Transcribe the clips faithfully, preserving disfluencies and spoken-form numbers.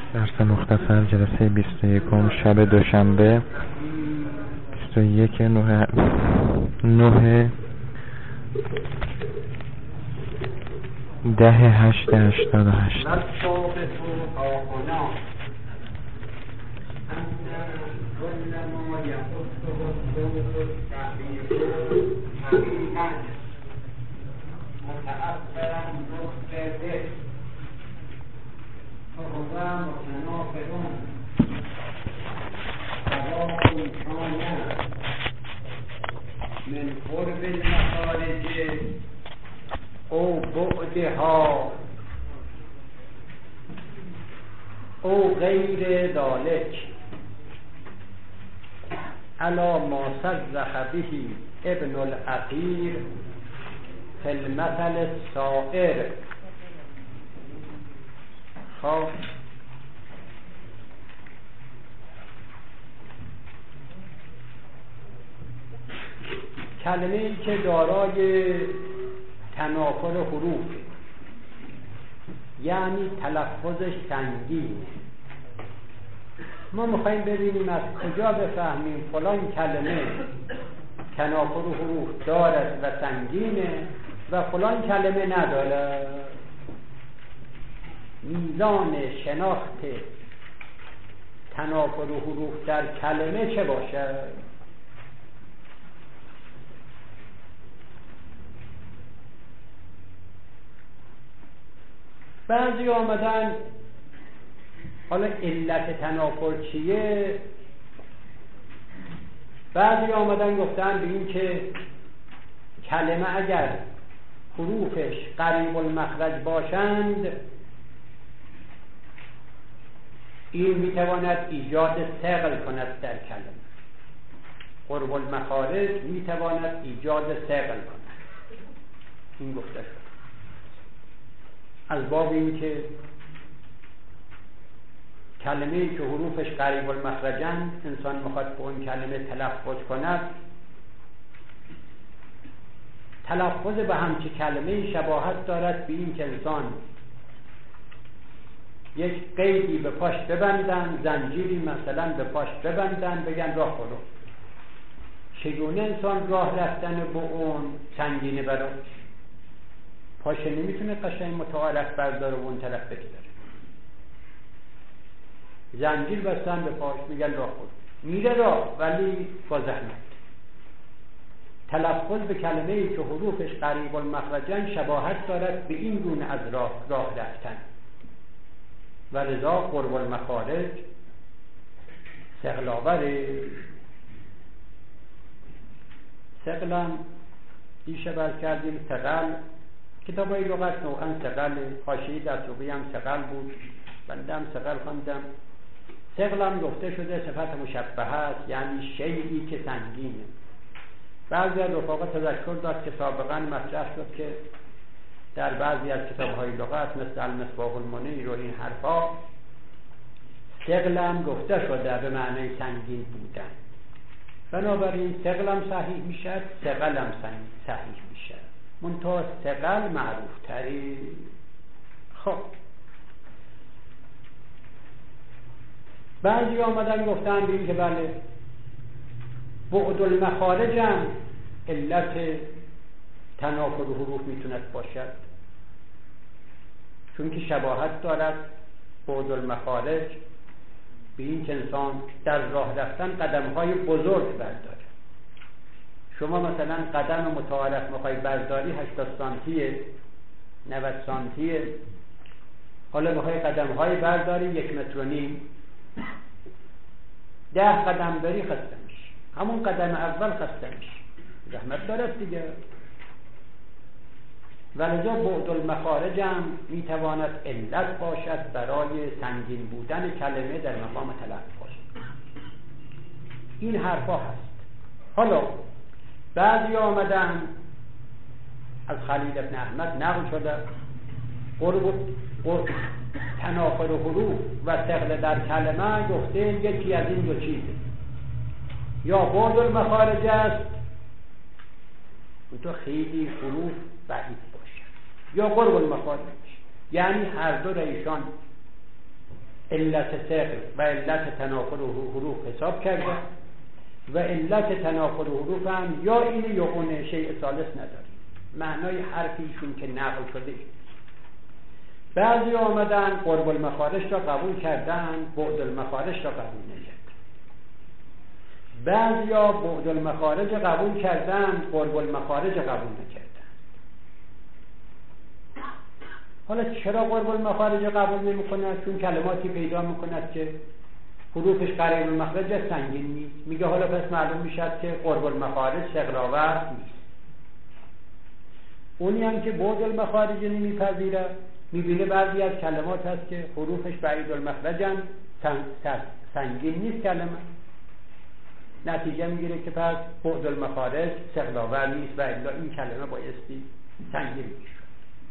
درس مختصر جلسه بیست و یکم شب دوشنبه بیست و یک نه نه ده هشت هشتاد و هشت. من قرب المخارج او بعدها او غیر ذلك علا ما صرح به ابن العقیر فی المثل السائر. خب کلمه‌ای که دارای تنافر حروف یعنی تلفظش سنگین، ما میخواییم ببینیم از کجا بفهمیم فلان کلمه تنافر حروف دارد و سنگینه و فلان کلمه نداره. میزان شناخت تنافر حروف در کلمه چه باشد؟ بعضی آمدن حالا علت تنافر چیه؟ بعضی آمدن گفتن به این که کلمه اگر حروفش قریب المخرج باشند این میتواند ایجاد ثقل کند در کلمه. قرب المخارج میتواند ایجاد ثقل کند. این گفته شد از باب این که کلمه‌ای که حروفش قریب المخرجند انسان میخواد به اون کلمه تلفظ کند، تلفظ به همچی کلمه‌ای شباهت دارد به این که انسان یک قیدی به پاش ببندن، زنجیری مثلا به پاش ببندن، بگن راه برو. چگونه انسان راه رفتن به اون سنگینه براش؟ پاشه نمیتونه قشنگ متعارف برداره و اون طرف بگذاره. زنجیر بستن به پاش، میگن راه برو. میره راه ولی با زحمت. تلفظ به کلمه‌ای که حروفش قریب المخرجن شباهت دارد به این گونه از راه راه رفتن و لذا قرب المخارج ثقل آوره. ثقلم دیشه برد کردیم ثقل کتابای لغت نوعا ثقل، حاشیه دستوری هم ثقل بود، بنده هم ثقل خواندم. ثقلم گفته شده صفت مشبهه است، یعنی شیئی که سنگینه. بعضی از رفاقا تذکر داد که سابقا مطرح شد که در بعضی از کتاب‌های لغت مثل المصباح المنیر و این حرفا ثقلم گفته شده به معنی سنگین بودن. بنابراین ثقلم صحیح میشه، ثقلم صحیح میشه، منتها ثقل معروف تری. خب بعضی آمدن گفتن بیم که بله بعد المخارج هم علت تنافر حروف میتوند باشد، چون که شباهت دارد بعد المخارج به این که انسان در راه رفتن قدم‌های بزرگ برداره. شما مثلا قدم متعارف میخوای برداری هشتاد سانتیه، نود سانتیه، حالا میخوای قدم‌های برداری یک متر و نیم، ده قدم بری خسته میشی، همون قدم اول خسته میشی، زحمت دارد دیگه. ولذا بعد المخارج هم میتواند علت باشد برای سنگین بودن کلمه در مقام تلفظ. این حرفا هست. حالا بعضی آمدن از خلیل ابن احمد نقل شده قرب قرب تنافر حروف و ثقل در کلمه گفته یکی از این دو چیزه، یا بعد المخارج است اون تو خیلی حروف بعید باشه، یا قرب المخارج، یعنی هر دو را ایشان علت ثقل و علت تناقض حروف حساب کرده و علت تناقض حروف هم یا اینه یا اونه، شیء ثالث نداره. معنای حرفیشون که نقل شده. بعضی آمدن قرب المخارج را قبول کردن، بعد المخارج را قبول نکردن. بعضیا بعد المخارج قبول کردن، قرب المخارج قبول نکردن. حالا چرا قرب المخارج قبول نمی کند؟ چون کلماتی پیدا می کند که حروفش قریب المخرج سنگین نیست. میگه حالا پس معلوم میشد که قرب المخارج ثقل‌آور نیست. اونی هم که بعد المخارج نمیپذیره، میبینه بعضی از کلمات هست که حروفش بعید المخرجن، سنگین نیست کلمه، نتیجه میگیره که پس بعد المخارج ثقل‌آور نیست و الا این کلمه بایستی سنگین میشه.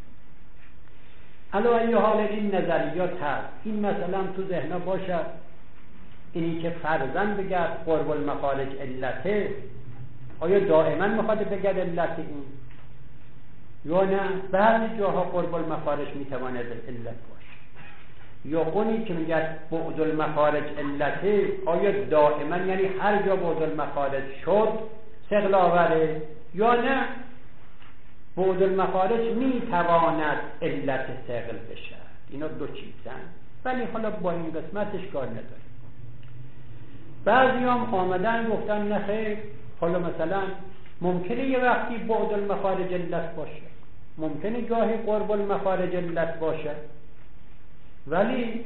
علا ای حال این نظریات هست. این مثلا تو ذهنا باشه، اینی که فرضاً بگرد قرب المخارج علته، آیا دائما میخواد بگرد علت این یا نه؟ بعضی جاها قرب المخارج میتواند علت باشه. یا اونی که میگه بعد المخارج علته، آیا دائما یعنی هر جا بعد المخارج شد ثقل آوره یا نه بعد المخارج میتواند علت ثقل بشه؟ اینا دو چیزن، ولی حالا با این قسمتش کار نداره. بعضی هم آمدن گفتن نه خیر، حالا مثلا ممکنه یه وقتی بعد المخارج علت باشه، ممکنه گاهی قرب المخارج علت باشه، ولی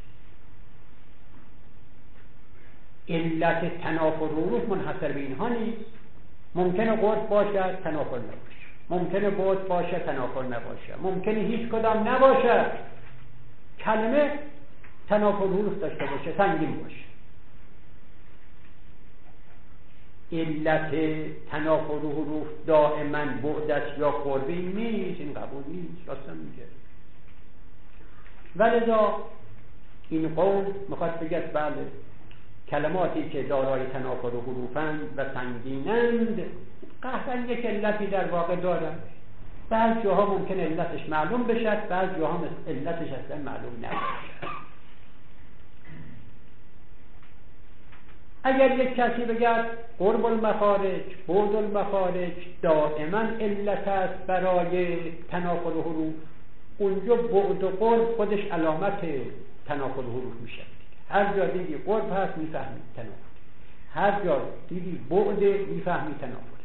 علت تنافر حروف منحصر به اینها نیست. ممکنه قرب باشه تنافر نباشه، ممکنه بعد باشه تنافر نباشه، ممکنه هیچ کدام نباشه، کلمه تنافر حروف داشته باشه، سنگین باشه. علت تنافر حروف دائما بعدش یا قربی نیست، این قبول نیست، راست میگه. ولذا این قول میخواد بگه بله کلماتی که دارای تنافر حروفند و سنگینند قطعا یک علتی در واقع دارند. بعض جاها ممکن علتش معلوم بشه، بعض جاها علتش اصلا معلوم نباشه. اگر یک کسی بگه قرب المخارج بعد المخارج دائما علت است برای تناقض حروف، اونجا بعد و قرب خودش علامت تناقض حروف میشه. هر جا دیدی قرب هست میفهمی تناقض، هر جا دیدی بعد میفهمی تناقض.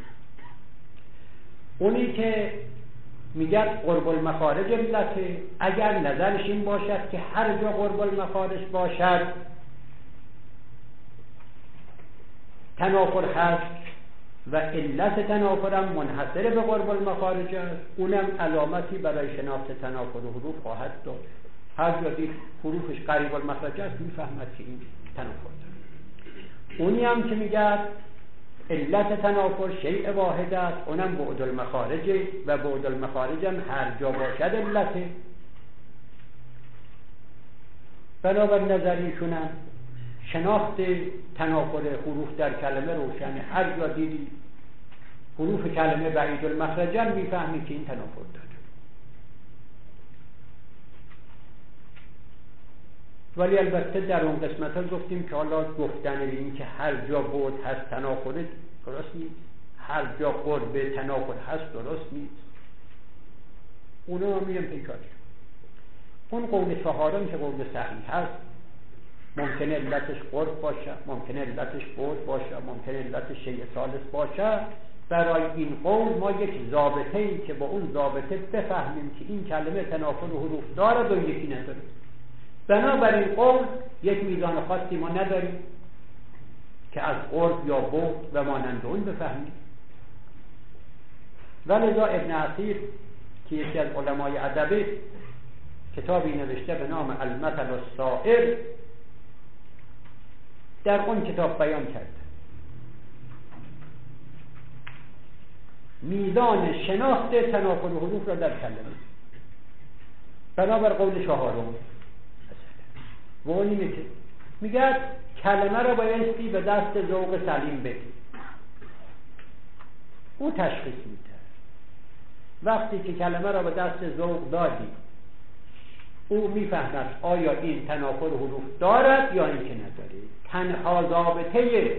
اونی که میگه قرب المخارج علته، اگر نظرش این باشد که هر جا قرب المخارج باشد تنافر هست و علت تنافرم منحصر به قرب المخارج است، اونم علامتی برای شناخت تنافر حروف خواهد داد. هر جا دید حروفش قریب المخرج است میفهمد که این تنافر داره. اونی هم که میگه علت تنافر شیء واحد است، اونم بعد المخارج و بعد المخارج هم هر جا باشد علته. بنابر نظریشونم شناخت تنافر حروف در کلمه روشنه. هر جا دیدی حروف کلمه بعید المخرجن میفهمی که این تنافر داره. ولی البته در اون قسمت ها گفتیم که حالا گفتن این که هر جا بعد هست تنافر درست نیست، هر جا قرب تنافر هست درست نیست. اونا هم میگم پیکارش. اون قول چهارم که قول صحیح هست، ممکنه علتش قرب باشه، ممکنه علتش بعد باشه، ممکنه علتش شیء ثالث باشه. برای این قول ما یک ضابطه‌ای که با اون ضابطه بفهمیم که این کلمه تنافر حروف داره و یکی نداره. بنابراین قول یک میزان خاصی ما نداریم که از قرب یا بعد و مانند اون بفهمیم. ولذا ابن عصیر که یکی از علمای ادب کتابی نوشته به نام المثل السائر، در اون کتاب بیان کرد میزان شناخت تنافر حروف را در کلمه بنابر قول چهارم. و اون اینه که میگه کلمه را بایستی به دست ذوق سلیم بدی، او تشخیص میده. وقتی که کلمه را به دست ذوق دادی او میفهمد آیا این تنافر حروف دارد یا اینکه نداره. تنها ضابطه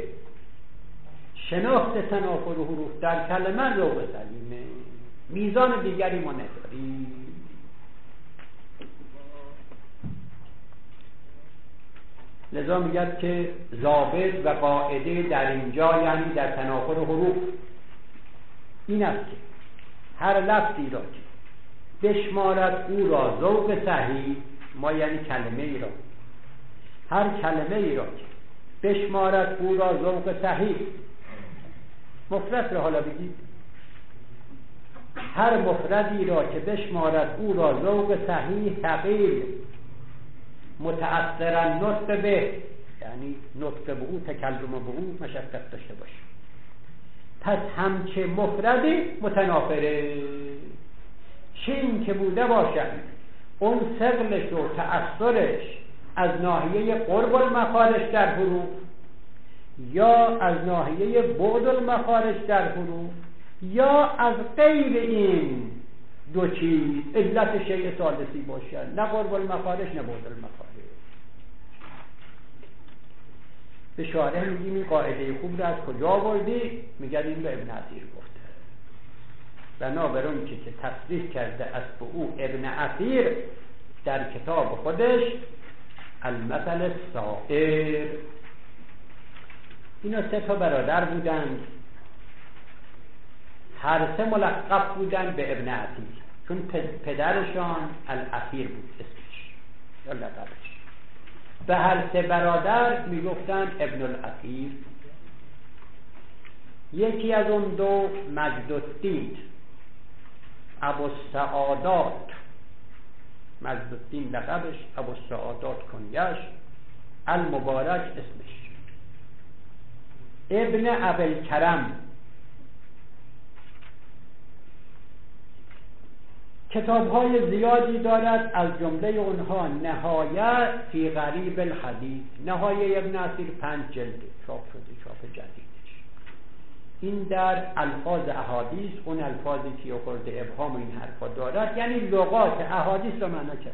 شناخت تنافر حروف در کلمه ذوق سلیمه، میزان دیگری ما نداریم. لذا میگد که ضابط و قاعده در اینجا یعنی در تنافر حروف این است که هر لفظی را که بشمارد او را ذوق صحیح، ما یعنی کلمه ای را، هر کلمه ای را که بشمارد او را ذوق صحیح، مفرد را حالا بگید، هر مفردی را که بشمارد او را ذوق صحیح ثقیل متأثرا نطق به، یعنی نطق به او، تکلم به او مشقت داشته باشه، پس همچه مفردی متنافره. چین که بوده باشد اون ثقلش و تأثرش از ناحیه قرب المخارج در حروف یا از ناحیه بعد المخارج در حروف یا از غیر این دو چیز علت شیء ثالثی باشد، نه قرب المخارج نه بعد المخارج. به شارح میگیم این قاعده خوب رو از کجا آوردی؟ میگن این به ابن عثیر گفته. بنابراین که تصریح کرده است به او ابن عثیر در کتاب خودش المثل السائر. اینا سه تا برادر بودند، هر سه ملقب بودند به ابن عثیر، چون پدرشان الاثیر بود اسمش یا لقبش. به هر سه برادر میگفتند ابن الاثیر. یکی از اون دو مجدالدین ابوالسعادات، مجدالدین لقبش، ابوالسعادات کنیش، المبارک اسمش. ابن ابوالکرم کتاب‌های زیادی دارد، از جمله اونها نهایه فی غریب الحدیث. نهایه ابن عثیر پنج جلد چاپ شده، چاپ جدیدش. این در الفاظ احادیث، اون الفاظی که خورده ابهام این حرفا دارد، یعنی لغات احادیث را معنا کرد.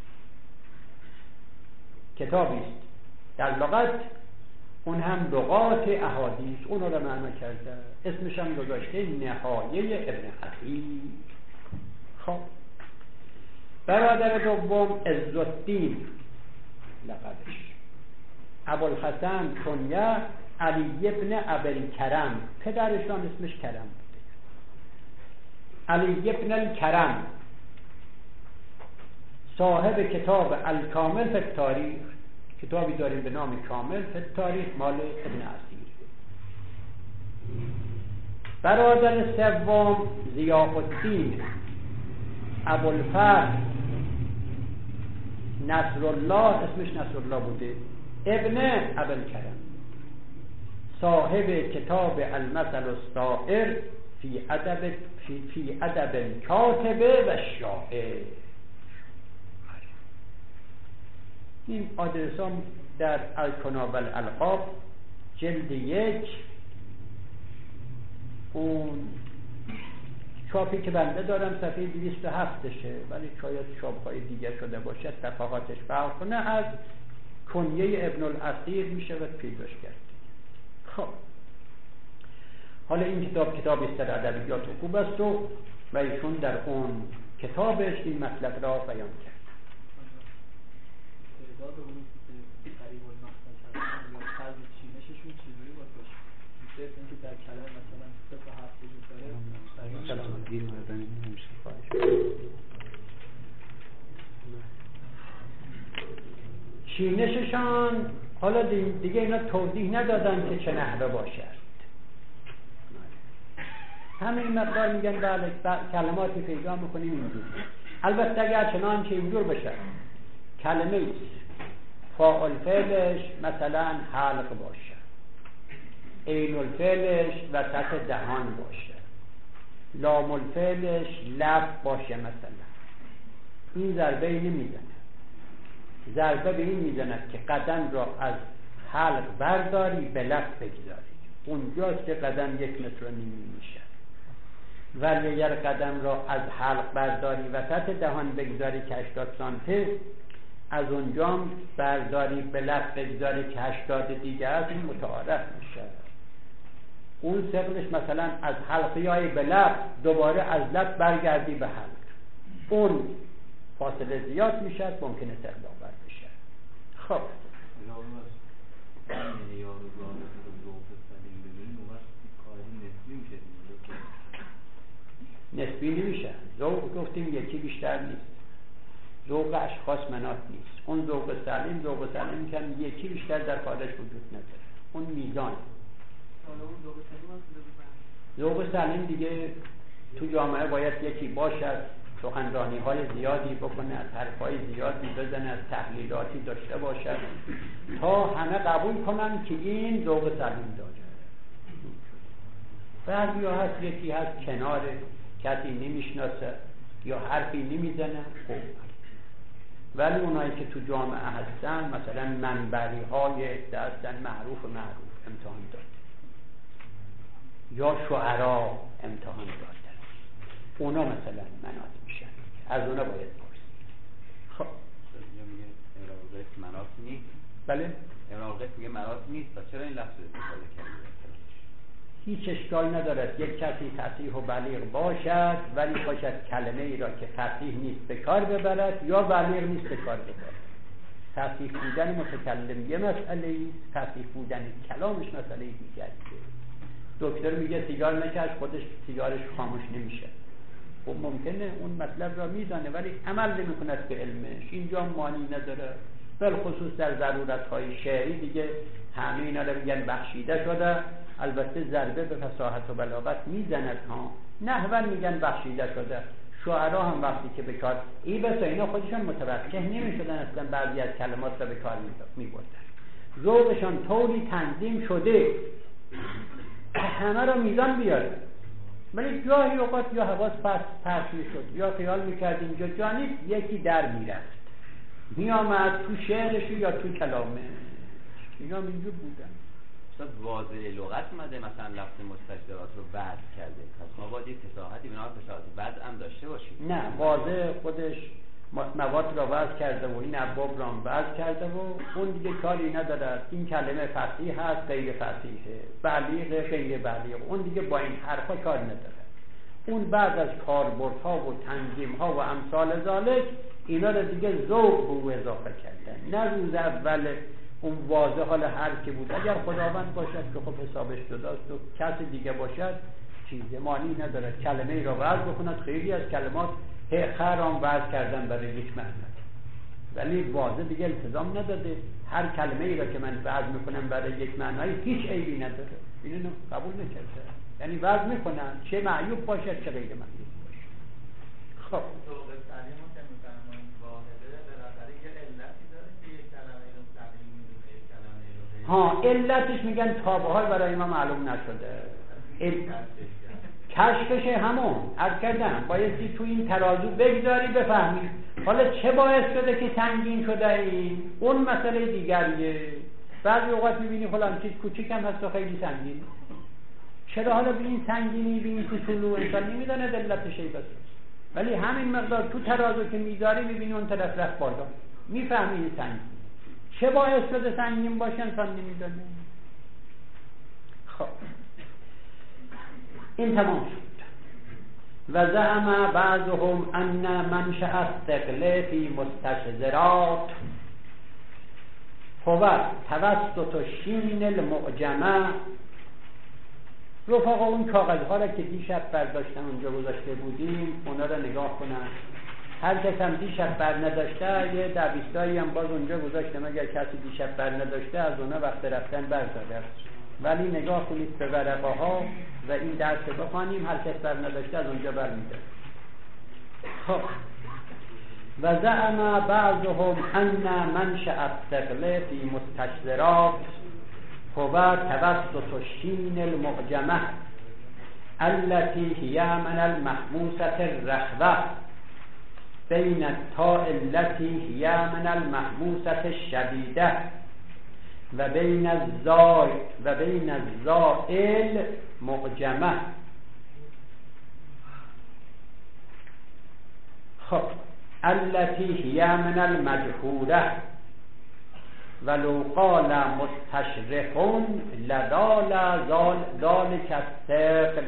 کتابی است در لغت، اون هم لغات احادیث، اون را معنا کرده. اسمش هم گذاشته نهایه ابن عثیر. خب برادر دوم عزالدین لقبش، ابوالحسن کنیه علی ابن ابوالکرم، پدرشان اسمش کرم بوده. علی ابن الکرم صاحب کتاب الکامل فی التاریخ، کتابی داریم به نام کامل فی التاریخ مال ابن عثیر. برادر سوم ضیاء الدین ابوالفضل نصرالله، اسمش نصرالله بوده، ابن ابوالکرم، صاحب کتاب المثل السائر فی ادب فی, فی ادب الکاتب و شاعر. این آدرسام در الکنا و الالقاب جلد یک، اون چاپی که بنده دارم صفحه دویست و هفتشه، ولی شاید چاپ‌های دیگر شده باشد صفحاتش فرق کنه. از کنیه ابن الاثیر میشه و پیداش کرد. خب حالا این کتاب کتابی است در ادبیات و خوب است و و ایشون در اون کتابش این مطلب را بیان کرد. تعداد اون که قریب المخرج هستن یا فرض چینششون چجوری باشه؟ میشه اینکه در کلام مثلا سه تا حرف وجود داره، چینششان حالا دیگه اینا توضیح ندادن که چه نحوه باشد، همین مقدار میگن بله کلماتی پیدا میکنیم اینجور. البته اگر چنان که اینجور بشه کلمه ایست فاعل فعلش مثلا حلق باشه، عین الفعلش وسط دهان باشه، لام الفعلش لب باشه، مثلا این ضربه ای نمیزنه. ضربه به این میزند که قدم را از حلق برداری به لب بگذاری، اونجاست که قدم یک متر و نیم میشه. ولی اگر قدم را از حلق برداری وسط دهان بگذاری که هشتاد سانته، از اونجا برداری به لب بگذاری که هشتاد دیگه است، این متعارف میشه. اون ثقلش مثلا از حلقی های به لب دوباره از لب برگردی به حلق، اون فاصله زیاد میشه، ممکنه ثقل آور بشه. خب نسبی نمیشه. ذوق گفتیم یکی بیشتر نیست، ذوق اشخاص مناط نیست. اون ذوق سلیم ذوق سلیم که یکی بیشتر در خارج وجود نداره، اون میزان. ذوق سلیم دیگه تو جامعه باید یکی باشد، سخنرانی های زیادی بکنه، از حرف های زیادی بزنه، از تحلیلاتی داشته باشد تا همه قبول کنن که این ذوق سلیم داره. بعضی ها هست یکی هست کناره، کسی نمیشناسه یا حرفی نمیزنه، خوب. ولی اونایی که تو جامعه هستن، مثلا منبری های دستن معروف و معروف امتحان داد، یا شعرا امتحان دادن، اونا مثلا مناط میشن، از اونا باید پرسید. خب میگه امراض مناط نیست. بله امراض میگه مناط نیست، و چرا این لفظ استفاده کردید؟ هیچ اشکال ندارد یک کسی فصیح و بلیغ باشد ولی باشد کلمه ای را که فصیح نیست به کار ببرد یا بلیغ نیست به کار ببرد. فصیح بودن متکلم یه مسئله است، فصیح بودن کلامش مسئله دیگری. دکتر میگه سیگار نکش، خودش سیگارش خاموش نمیشه. خب ممکنه اون مطلب را میدانه ولی عمل نمیکند به علمش، اینجا مانی نداره. بالخصوص در ضرورت‌های شعری دیگه همه اینا رو میگن بخشیده شده. البته ضربه به فصاحت و بلاغت میزند ها، نحوه میگن بخشیده شده. شعرا هم وقتی که به کار ای بسا اینا خودشان متوجه نمیشدن اصلا بعضی از کلمات را به کار میبردن. ذوقشان طوری تنظیم شده همه را میزان بیاره، ولی جاهی اوقات یا حواس پس پرت میشد یا خیال میکرد اینجا جا نیست، یکی در میرفت میامد تو شعرش یا تو کلامه. اینا اینجور بودن. مثلا واضح لغت اومده مثلا لفظ مستشدرات رو وضع کرده، پس ما باید یک فصاحتی بنا به فصاحت وضع هم داشته باشیم. نه، واضح خودش مواد را وضع کرده و این ابواب را وضع کرده و اون دیگه کاری نداره. این کلمه فصیح هست غیر فصیحه، بلیغ غیر بلیغ، اون دیگه با این حرفا کار نداره. اون بعد از کاربردها و تنظیمها و امثال ذالک اینا رو دیگه ذوق به اضافه کردن. نه روز اول اون واضح حال هر که بود، اگر خداوند باشد که خب حسابش جداست و کسی دیگه باشد چیزی مانی نداره. کلمه ای را وضع بکند، خیلی از کلمات خرام وضع کردن برای یک معنی، ولی واضح دیگه التزام نداده. هر کلمه ای را که من وضع میکنم برای یک معنی هیچ عیبی نداره، اینو قبول نکرده. یعنی وضع میکنن چه معیوب باشد چه غیر معیوب باشد. خب ها علتش میگن تابع های برای ما معلوم نشده. کشفش همون عرض کردم بایستی تو این ترازو بگذاری بفهمی حالا چه باعث شده که سنگین شده این، اون مسئله دیگریه. بعضی اوقات میبینی فلان چیز کوچیک هم هست و خیلی سنگین، چرا حالا به این سنگینی به این کوچولو انسان نمیدونه دلتش ای بس، ولی همین مقدار تو ترازو که میذاری میبینی اون طرف رفت بالا، میفهمی این سنگین چه باعث شده سنگین باشه انسان نمیدونه. خب این تمام شد. و زعم بعضهم ان منشأ الثقل فی مستشذرات هو توسط شین المعجمه. رفقا اون کاغذها را که دیشب برداشتن اونجا گذاشته بودیم اونا را نگاه کنن. هر کس هم دیشب بر نداشته یه دویستایی هم باز اونجا گذاشتم، اگر کسی دیشب بر نداشته از اونا وقت رفتن برداره. ولی نگاه کنید به ورقه ها و این درس بخوانیم، هر کس بر نداشته از اونجا بر میده. خب و زعم بعضهم ان منشأ الثقل فی مستشذرات هو توسط شین المعجمه التي هي من المحموسة الرخوة بین التاء التي هي من المحموسة الشديدة و بین الزای و بین الزائل معجمه. خب التي هي من المجهوره ولو قال مستشرف لدال ذلك الثقل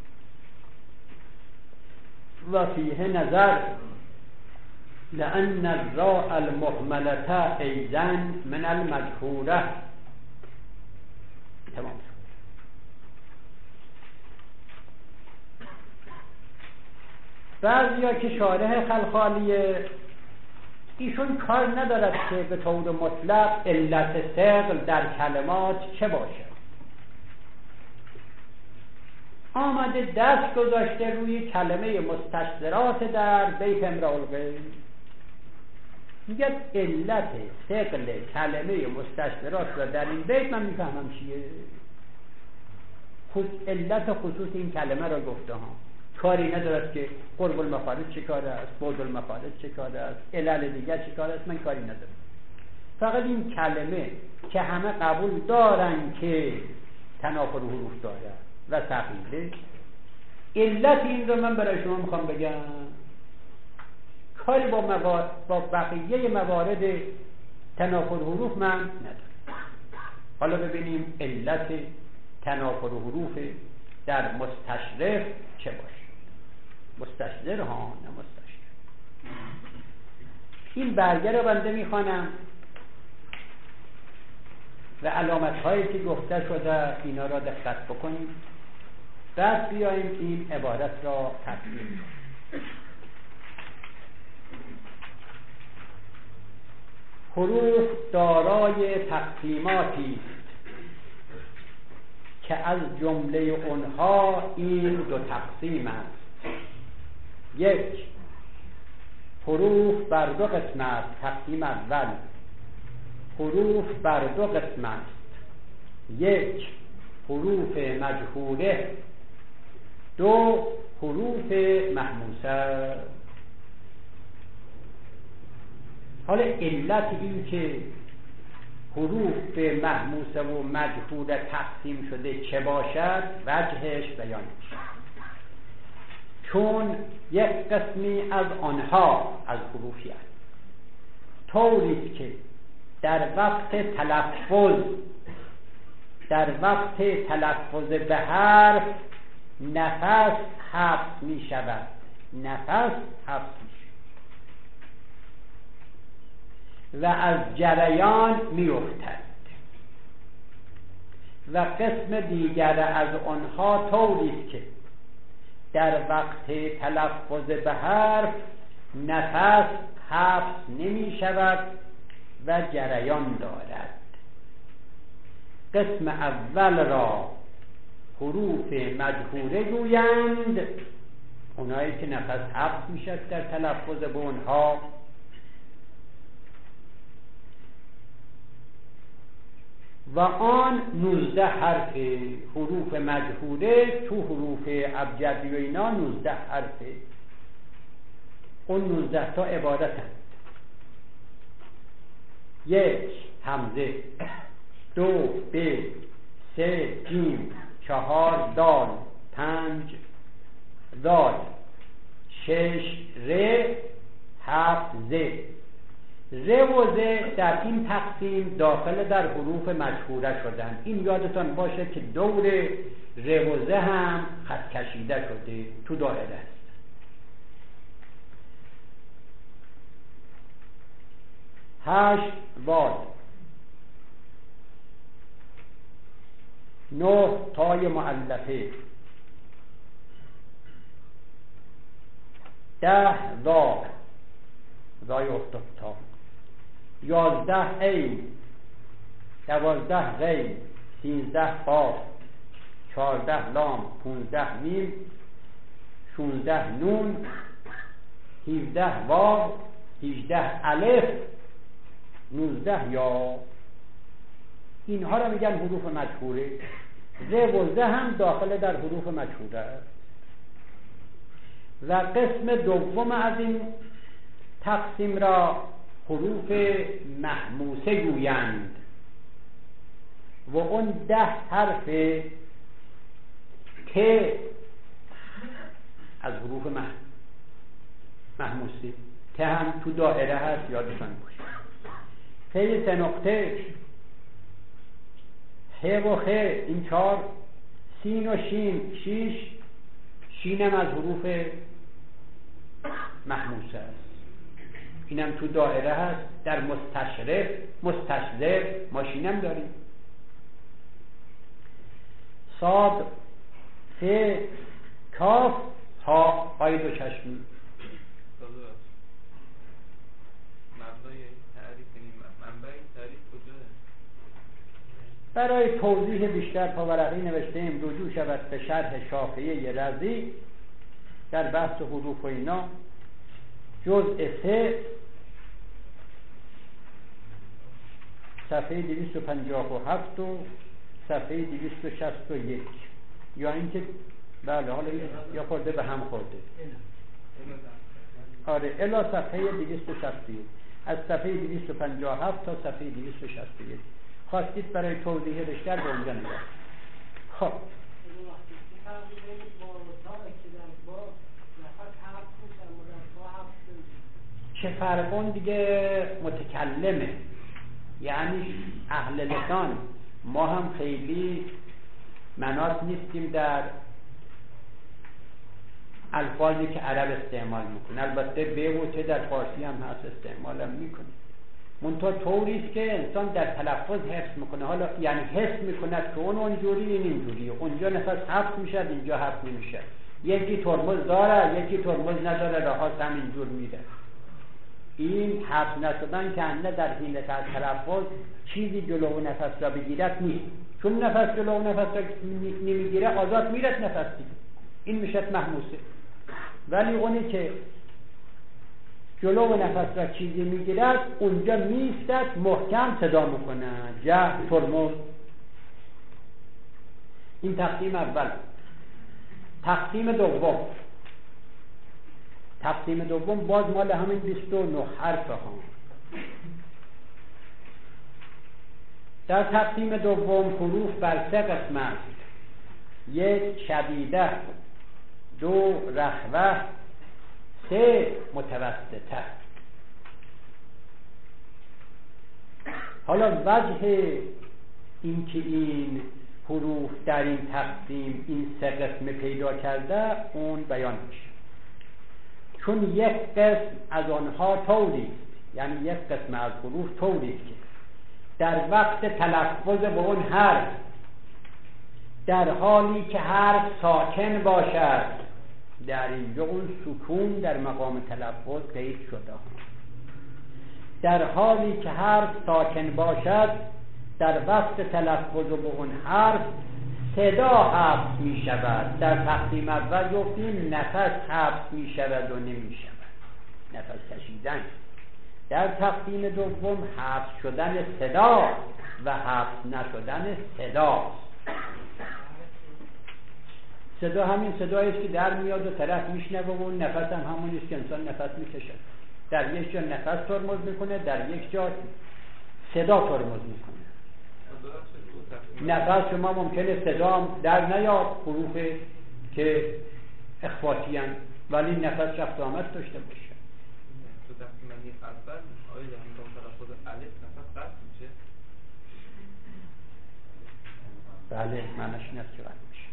وفيه نظر لأن الراء المهملة أيضا من المجهوره. تمام. بعضی ها که شارح خلخالیه ایشون کار ندارد که به طور مطلق علت ثقل در کلمات چه باشه، آمده دست گذاشته روی کلمه مستشعرات در بیت امرأ الغیب، میگه علت ثقل کلمه مستشعرات را در این بیت من میفهمم چیه، خود علت خصوص این کلمه را گفته ها، کاری ندارد که قرب المخارج چه کار است، بعد المخارج چه کار است، علل دیگر چه کار است، من کاری ندارم. فقط این کلمه که همه قبول دارن که تنافر حروف داره و ثقیله، علت این رو من برای شما میخوام بگم، کاری با, موارد با بقیه موارد تنافر حروف من ندارم. حالا ببینیم علت تنافر حروف در مستشرف چه باشه. مستشعر ها، نه مستشعر. این برگه رو بنده میخوانم و علامت هایی که گفته شده اینا را دقت بکنیم، بعد بیاییم این عبارت را تفسیر کنیم. حروف دارای تقسیماتی که از جمله اونها این دو تقسیم است. یک، حروف بر دو قسم است. تقسیم اول، حروف بر دو قسم است. یک، حروف مجهوله، دو، حروف محموسه. حالا علت این که حروف به محموسه و مجهوله تقسیم شده چه باشد، وجهش بیان میشه. چون یک قسمی از آنها از حروفی است طوری که در وقت تلفظ در وقت تلفظ به حرف نفس حبس می شود نفس حبس می شود و از جریان می افتد. و قسم دیگر از آنها طوری که در وقت تلفظ به حرف نفس حبس نمی شود و جریان دارد. قسم اول را حروف مجهوله گویند، اونایی که نفس حبس می شود در تلفظ به اونها. و آن نوزده حرف حروف مجهوله، تو حروف ابجدی و اینا نوزده حرفه. اون نوزده تا عبارتند: یک همزه، دو ب، سه جیم، چهار دال، پنج دال، شش ر، هفت ز. ر و ز در این تقسیم داخل در حروف مجهوله شدن. این یادتان باشه که دور ر و ز هم خط کشیده شده تو دایره است. هشت واد، نه تای مؤلفه، ده وا، زای افتاد تا، یازده ای، دوازده غی، سیزده قاف، چهارده لام، پونزده میم، شونزده نون، هیوده واو، هیجده الف، نوزده یا. اینها را میگن حروف مجهوله. ز و ز هم داخل در حروف مجهوله است. و قسم دوم از این تقسیم را حروف محموسه گویند و اون ده حرف که از حروف مح... محموسی. ته هم تو دائره هست، یادتون باشه. ته سه نقطه، ه و خ این چهار، سین و شین شیش، شینم از حروف محموسه است. اینم تو دائره هست. در مستشرف مستشرف ماشینم داریم. صاد، ف، کاف، ها، های دو چشمی. برای توضیح بیشتر پاورقی نوشتیم رجوع شود به شرح شافعی رضی در بحث حروف و اینا، جزء سه صفحه دویست و پنجاه و هفت و صفحه دویست و شصت و یک. یا اینکه بله حالا یا خورده به هم خورده. آره الا صفحه دویست و شصت و یک، از صفحه دویست و پنجاه و هفت تا صفحه دویست و شصت و یک. خواستید برای توضیح بیشتر به اونجا نگاه. خب چه فرقون دیگه متکلمه، یعنی اهل لسان. ما هم خیلی مناط نیستیم در الفاظی که عرب استعمال میکنه. البته به و ته در فارسی هم هست استعمال هم میکنه، منتها طوریست که انسان در تلفظ حفظ میکنه. حالا یعنی حفظ میکنه که اون اونجوری این اینجوری، اونجا نفس حفظ میشه اینجا حفظ نمیشه. یکی ترمز داره یکی ترمز نداره، راهاست هم اینجور میره. این حفظ نشدن که انه در حین تلفظ چیزی جلو نفس را بگیرد نیست، چون نفس جلو نفس را نمیگیره آزاد میرد نفس دیگه، این میشد محموسه. ولی اونی که جلو نفس را چیزی میگیرد اونجا میستد، محکم صدا میکنه، جه، ترمز. این تقسیم اول. تقسیم دوم تقسیم دوم باز مال همین بیست و نه حرف هم. در تقسیم دوم حروف بر سه قسم است: یک شدیده، دو رخوه، سه متوسطه. حالا وجه اینکه این حروف در این تقسیم این سه قسم پیدا کرده اون بیان میشه. چون یک قسم از آنها طوریست، یعنی یک قسم از حروف طوریست که در وقت تلفظ به اون حرف در حالی که حرف ساکن باشد، در اینجا اون سکون در مقام تلفظ قید شده، در حالی که حرف ساکن باشد در وقت تلفظ به اون حرف صدا حبس می شود. در تقسیم اول گفتیم نفس حبس می شود و نمی شود، نفس کشیدن. در تقسیم دوم حبس شدن صدا و حبس نشدن صدا. صدا همین صداییست که در میاد و طرف میشنوه و اون نفس هم همونیست که انسان نفس میکشه. در یک جا نفس ترمز میکنه، در یک جا صدا ترمز میکنه. نفس شما ممکنه صدا هم در نیاد، حروف که اخفاتی هستند، ولی نفس رفت آمد داشته باشه. تو تقسیم اول آیا در هنگام تلفظ الف نفس قطع میشه؟ بله معنیش این است که قطع میشه.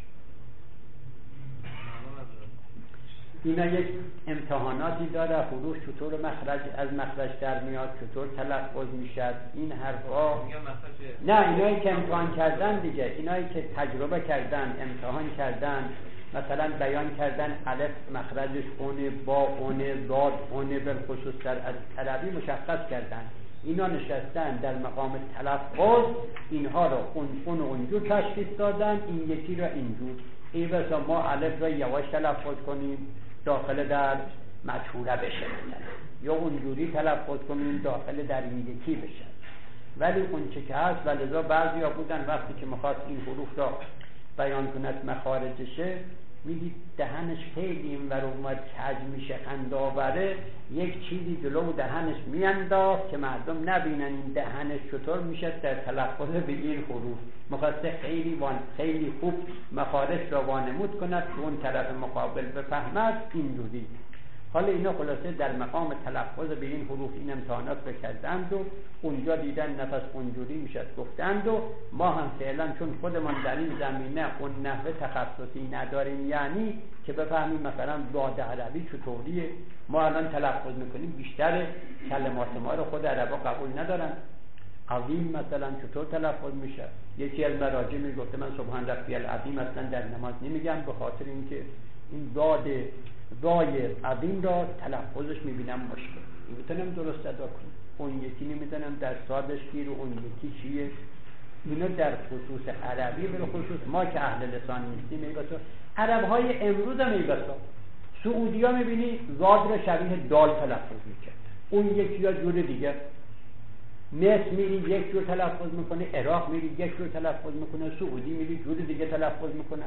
اینا یک امتحاناتی داره، حروف چطور مخرج از مخرج در میاد، چطور تلفظ میشد، این حرفا. نه اینایی که امتحان کردن دیگه، اینایی که تجربه کردن، امتحان کردن، مثلا بیان کردن الف مخرجش اونه، با اونه، زاد اونه، بالخصوص در عربی مشخص کردن. اینا نشستن در مقام تلفظ، اینها رو اون اون اونجور تشخیص دادن، این یکی رو اینجور. ای بسا ما الف رو یواش تلفظ کنیم داخل در مجهوله بشه مثلا، یا اونجوری تلفظ کنیم داخل در این یکی بشه. ولی اون چه که هست، ولذا بعضی ها بودن وقتی که میخواست این حروف را بیان کند مخارجشه، میدید دهنش خیلی این ور اومد کج میشه، خندآوره، یک چیزی جلو دهنش میانداخت که مردم نبینن این دهنش چطور میشه در تلفظ به این حروف. میخواسته خیلی وان خیلی خوب مخارج را وانمود کند که اون طرف مقابل بفهمد اینجوری. حالا اینا خلاصه در مقام تلفظ به این حروف این امتحانات رو کردند و اونجا دیدن نفس اونجوری میشد گفتند و ما هم فعلا چون خودمان در این زمینه اون نحوه تخصصی نداریم، یعنی که بفهمیم مثلا ضاد عربی چطوریه، ما الان تلفظ میکنیم بیشتر کلمات ما رو خود عربا قبول ندارن. عظیم مثلا چطور تلفظ میشه؟ یکی از مراجع میگفته من سبحان ربی العظیم اصلا در نماز نمیگم به خاطر اینکه این ضاد ضای عظیم را تلفظش میبینم مشکل، میتونم درست ادا کنم، اون یکی نمیدونم در صادش گیر و اون یکی چیه. اینا در خصوص عربی به خصوص ما که اهل لسان نیستیم ای بسا، عرب های امروز هم ای بسا سعودی ها میبینی ضاد را شبیه دال تلفظ میکرد، اون یکی یا جور دیگه. مصر میری یک جور تلفظ میکنه، عراق میری یک جور تلفظ میکنه، سعودی میری جور دیگه تلفظ میکنه.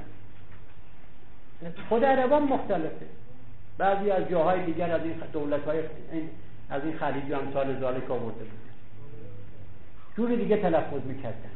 خود عربان مختلفه. بعضی از جاهای دیگر از این دولت‌های از این خلیج و امثال ذالک آورده بود، جور دیگه تلفظ میکردن.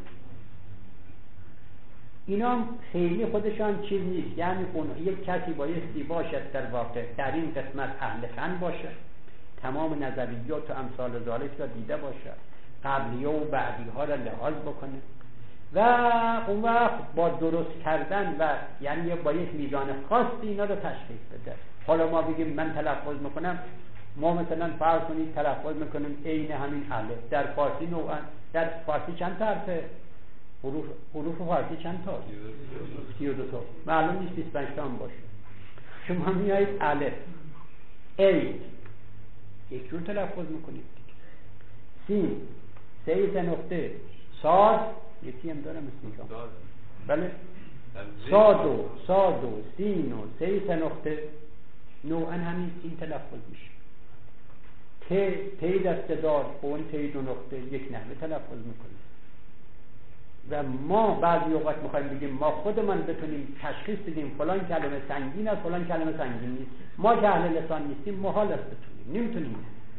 اینا خیلی خودشان چیز نیست، یعنی اون یک کسی بایستی باشد در واقع در این قسمت اهل فن باشه، تمام نظریات و امثال ذالک را دیده باشه، قبلیه و بعدی ها را لحاظ بکنه و اون وقت با درست کردن و یعنی با یک میزان خاصی اینا رو تشخیص بده. حالا ما بگیم من تلفظ میکنم، ما مثلا فرض کنید تلفظ میکنیم عین همین الف، در فارسی نوعا در فارسی چند تا حرفه؟ حروف حروف فارسی چند تا؟ سی و دو تا. معلوم نیست بیست و پنج تا هم باشه. شما میایید الف ای یک جور تلفظ میکنید، سین سه سه نقطه، صاد یکی هم دارم اسمیشان بله، صاد و صاد و سین و سه سه نقطه نوعا همین سین تلفظ میشه. ت تی دستدار اون تی دو نقطه یک نحوه تلفظ میکنه و ما بعضی اوقات میخوایم بگیم ما خودمان بتونیم تشخیص بدیم فلان کلمه سنگین است فلان کلمه سنگین نیست، ما که اهل لسان نیستیم محال است بتونیم، نمیتونیم.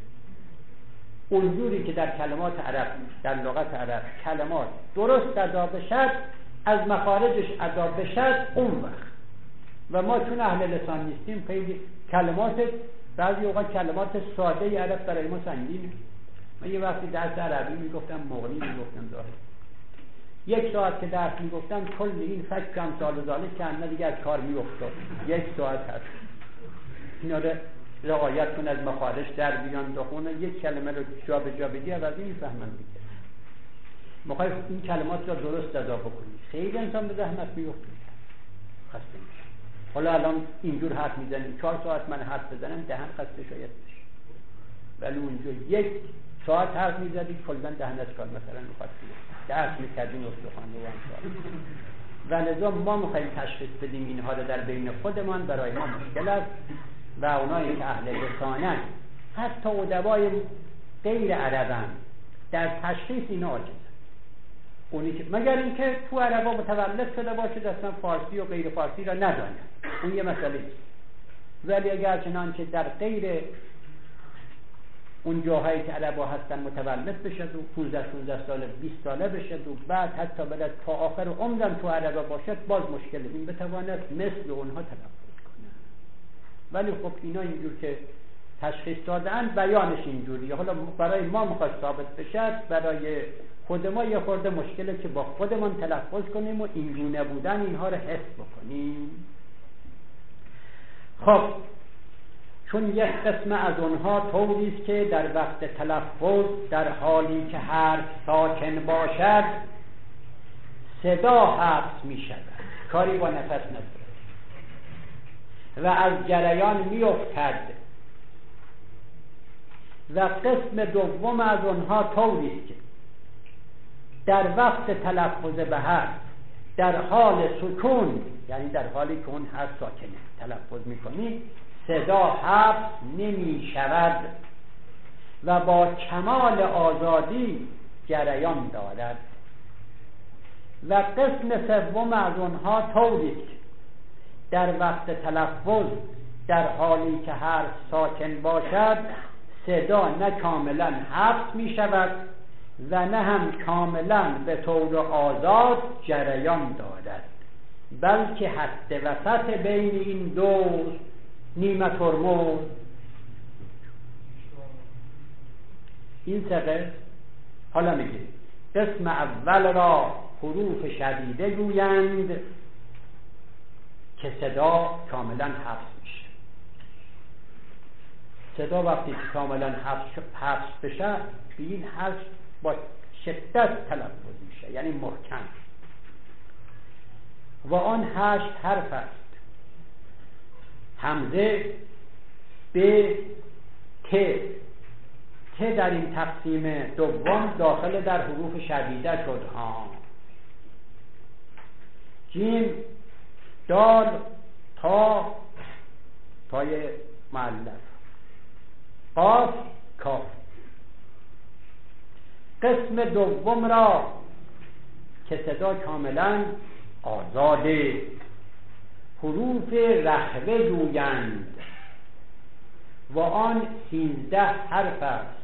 اونجوری که در کلمات عرب در لغت عرب کلمات درست ادا بشد، از مخارجش ادا بشد اون وقت، و ما چون اهل لسان نیستیم خیلی کلمات بعضی اوقات کلمات ساده عرب برای ما سنگینه. من یه وقتی درس عربی میگفتم مغنی میگفتم ظاهر یک ساعت که درس میگفتم کل این فکر کم سال زاله که همه دیگه از کار میافتاد. یک ساعت هست اینا رو رعایت کن، از مخارج در بیان دخونه، یک کلمه رو جا به جا بدی عوضی میفهمن دیگه. میخوای این کلمات رو درست ادا بکنی، خیلی انسان به زحمت میفته، خسته میشه. حالا الان اینجور حرف میزنیم، چهار ساعت من حرف بزنم دهن خسته شاید بشه، ولی اونجا یک ساعت حرف میزدی کلا دهن از کار مثلا میخواد درس میکردیم استخوان و امثال. و لذا ما میخوایم تشخیص بدیم اینها رو در بین خودمان، برای ما مشکل است و اونایی که اهل لسانن حتی ادبای غیر عربن در تشخیص اینا عاجزن، اونی که مگر اینکه تو عربا متولد شده باشه اصلا فارسی و غیر فارسی را ندانن، اون یه مسئله است. ولی اگر چنانچه در غیر اون جاهایی که عربا هستن متولد بشد و پانزده شانزده ساله بیست ساله بشد و بعد حتی بلد تا آخر عمرم تو عربا باشد، باز مشکل این بتواند مثل اونها تلفظ کنه. ولی خب اینا اینجور که تشخیص دادن بیانش اینجوریه. حالا برای ما میخواد ثابت بشد، برای خود ما یه خورده مشکله که با خودمان تلفظ کنیم و اینگونه بودن اینها رو حس بکنیم. خب چون یک قسم از اونها طوریست که در وقت تلفظ در حالی که حرف ساکن باشد صدا حبس می شود، کاری با نفس ندارد و از جریان می افتد. و قسم دوم از اونها طوریست که در وقت تلفظ به حرف در حال سکون، یعنی در حالی که اون حرف ساکنه تلفظ می کنی، صدا حبس نمی شود و با کمال آزادی جریان دارد. و قسم سوم از اونها طوریست که در وقت تلفظ در حالی که حرف ساکن باشد صدا نه کاملا حبس می شود و نه هم کاملا به طور آزاد جریان دارد، بلکه حد وسط بین این دو نیمه ترمز این سه قسم. حالا میگه قسم اول را حروف شدیده گویند که صدا کاملا حفظ میشه. صدا وقتی کاملا حفظ حفظ بشه به این حفظ با شدت تلفظ میشه، یعنی محکم. و آن هشت حرف است: همزه، به، ت. ت در این تقسیم دوم داخل در حروف شدیده شد ها. جیم، دال، تا، تای مؤلف، قاف، کاف. قسم دوم را که صدا کاملا آزاده حروف رخوه گویند و آن سیزده حرف است: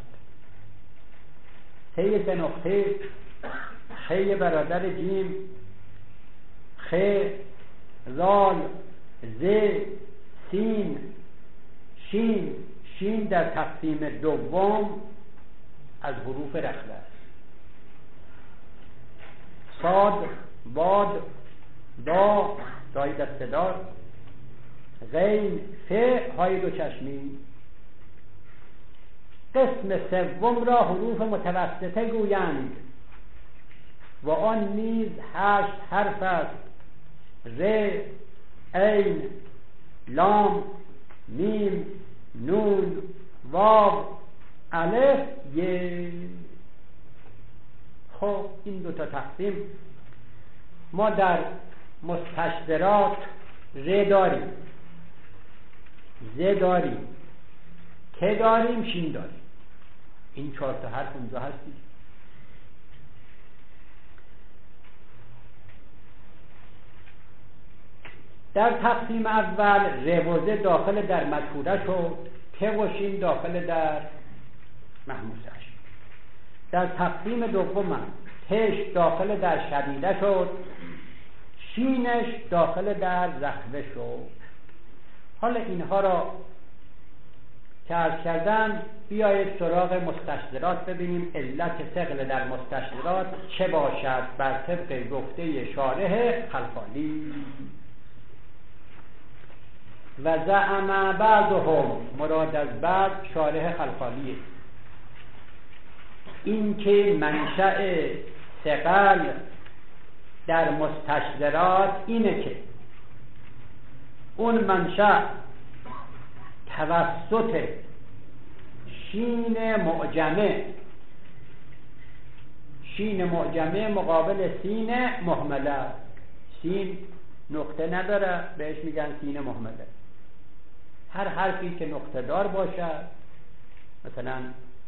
ته سه نقطه، خی برادر جیم، خ، زال، ز، سین، شین. شین در تقسیم دوم از حروف رخوه است. صاد، باد، دا، دای دستدار، غین، ف، های دو چشمی. قسم سوم را حروف متوسطه گویند و آن نیز هشت حرف است: ر، عین، لام، میم، نون، واو، الف، ی. خب این دو تا تقسیم ما در مستشدرات ر داریم، ز داریم، ت داریم، شین داریم. این چهار تا حرف اونجا هستی. در تقسیم اول ر و ز داخل در مشهوره شد، ت و شین داخل در محموزه شد. در تقسیم دوم تش داخل در شدیده شد، شینش داخل در رخوه شد. حالا اینها را که عرض کردم بیایید سراغ مستشدرات ببینیم علت ثقل در مستشدرات چه باشد بر طبق گفته شارح خلخالی. و زعم بعضهم، مراد از بعض شارح خلخالیه، این که منشأ ثقل در مستشدرات اینه که اون منشأ توسط شین معجمه، شین معجمه مقابل سین مهمله. سین نقطه نداره بهش میگن سین مهمله. هر حرفی که نقطه دار باشد، مثلا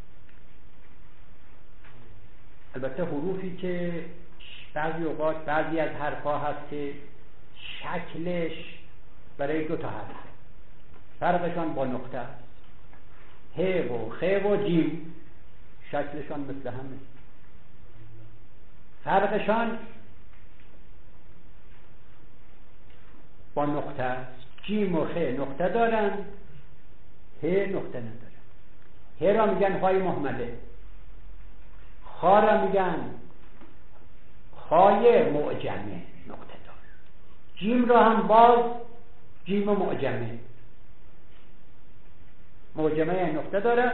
البته حروفی که بعضی اوقات بعضی از حرفا هست که شکلش برای دو تا حرف فرقشان با نقطه است. ه و خ و جیم شکلشان مثل همه، فرقشان با نقطه است. جیم و خ نقطه دارن، ه نقطه ندارن. ه را میگن های محمله، خا را میگن خای معجمه نقطه دار. جیم را هم باز جیم معجمه، معجمه نقطه داره،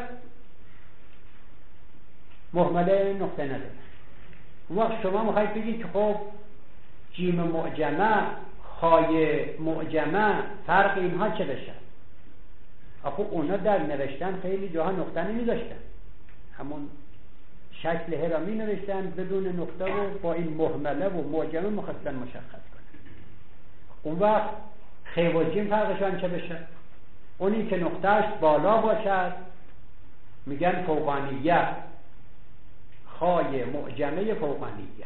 محمله نقطه نداره. اون وقت شما میخواید بگید که خب جیم معجمه، خای معجمه، فرق اینها چه بشه؟ آخه اونا در نوشتن خیلی جاها نقطه نمیذاشتن، همون شکل ه را می نوشتن بدون نقطه و با این محمله و معجمه مخصوصا مشخص کنن. اون وقت خ و جیم فرقشان چه بشه؟ اونی که نقطهش بالا باشد میگن فوقانیه، خای معجمه فوقانیه.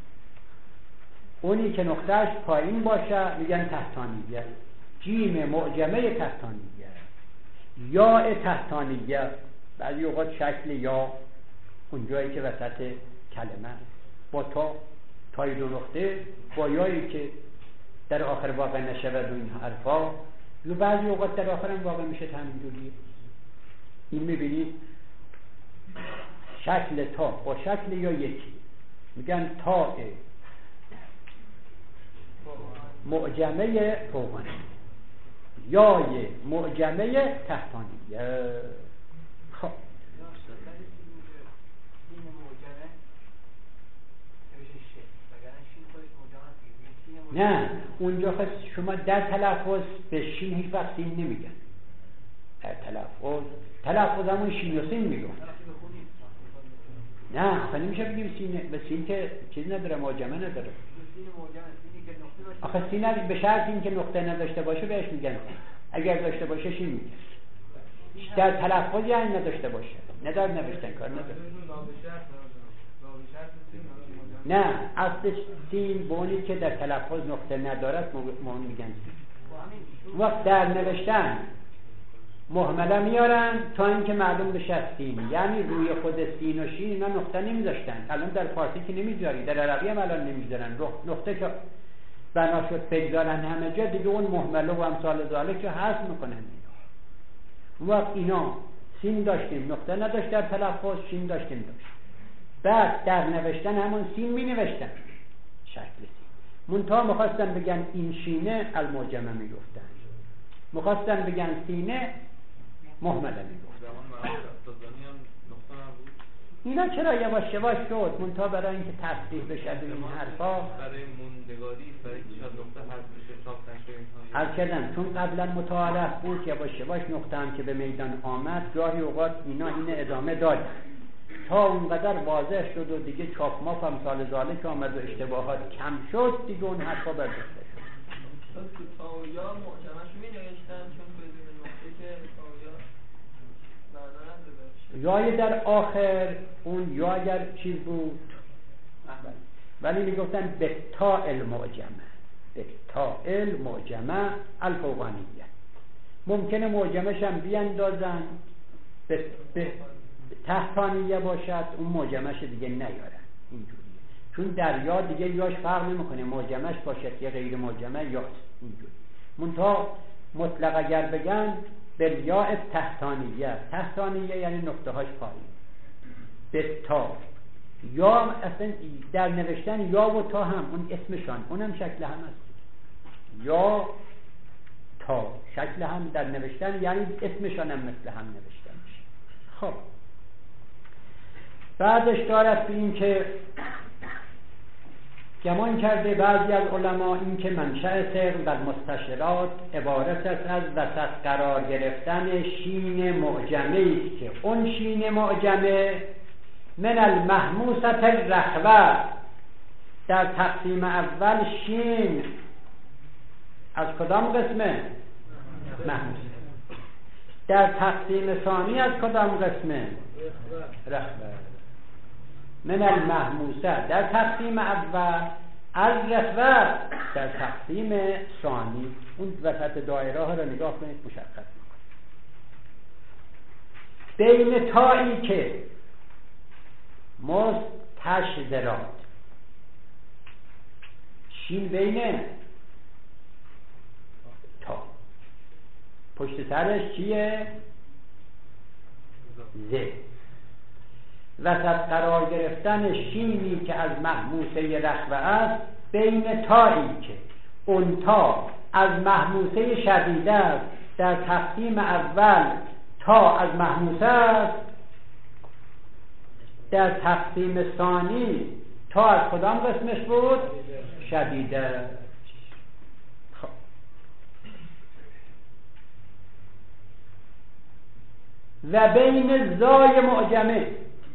اونی که نقطهش پایین باشه میگن تحتانیه، جیم معجمه تحتانیه، یا تحتانیه. بعضی اوقات شکل یا اونجایی که وسط کلمه با تا، تای دو نقطه، با یایی که در آخر واقع نشود و این حرفا، یا بعضی اوقات در آخر هم واقع میشه همینجوری. این میبینید شکل تا با شکل یا یکی، میگن تا معجمه فوقانی یا معجمه تحتانی. خب نه اونجا خود شما در تلفظ به شین هیچ وقت سین نمیگن. در تلفظ تلفظ همون شین و سین میگن. نه خیلی نمیشه بگیم سین، به سین که چیز نداره، معجمه نداره. آخه سین به شرط این که نقطه نداشته باشه بهش میگن، اگر داشته باشه شین میگن. در تلفظ یعنی نداشته باشه، ندار نوشتن کار نداره. نه اصل سین بونی که در تلفظ نقطه ندارد ما میگن سین. وقت در نوشتن مهمله میارن تا اینکه معلوم بشه سین، یعنی روی خود سین و شین اینا نقطه نمیذاشتن. الان در فارسی که نمیذاری، در عربی هم الان نمیذارن. نقطه که بنا شد بگذارن همه جا دیگه اون مهمله و امثال ذالک که حذف میکنن. وقت اینا سین داشتیم نقطه نداشت در تلفظ، شین داشتیم داشت. بعد در نوشتن همون سین می نوشتن شکل سین. منتها مخواستن بگن این شینه المعجمه می گفتن، مخواستن بگن سینه مهمله می گفتن. اینا چرا یواش یواش شد؟ منتها برای اینکه تصحیح بشه این حرفا برای موندگاری، برای که شاید نقطه حذف بشه ساختن شده هر کردن. چون قبلا متعارف بود یواش یواش نقطه هم که به میدان آمد گاهی اوقات اینا این ادامه دادن تا اونقدر واضح شد و دیگه چاپ ماف هم سال زاله که آمد و اشتباهات کم شد دیگه اون حرفا برداشته شد. تو تاویا معجمش می نوشتن چون بدون نقطه که تاویا معنا نداره. یای در آخر اون یا اگر چیز بود ولی میگفتن به تا المعجمه، به تا المعجمه الفوقانیه. ممکنه معجمش هم بیندازن به, به تحتانیه باشد، اون معجمش دیگه نیارن اینجوریه. چون در یا دیگه یاش فرق نمیکنه معجمش باشد یا غیر معجمه یاست اینجوری. منتها مطلق اگر بگن به یا تحتانیه، تحتانیه یعنی نقطه هاش پایین. به تا یا اصلا در نوشتن یا و تا هم اون اسمشان اونم شکل هم است. یا تا شکل هم در نوشتن یعنی اسمشان هم مثل هم نوشتن میشه. خب بعدش دارد به این که گمان کرده بعضی از علما این که منشأ سر در مستشرات عبارت است از وسط قرار گرفتن شین معجمه است که اون شین معجمه من المحموسة الرخوة در تقسیم اول شین از کدام قسمه؟ محموسه. در تقسیم ثانی از کدام قسمه؟ رخوة. من المحموسه در تقسیم اول، از رخوة در تقسیم ثانی. اون وسط دایره ها رو نگاه کنید مشخص میکنه. بین تایی که مستشرات شین بین تا پشت سرش چیه؟ ز. وسط قرار گرفتن شینی که از محموسه رخوة است بین تایی که اون تا از محموسه شدیده است در تقسیم اول تا از محموسه است، در تقسیم ثانی تا از کدام قسمش بود؟ شدیده. خب و بین زای معجمه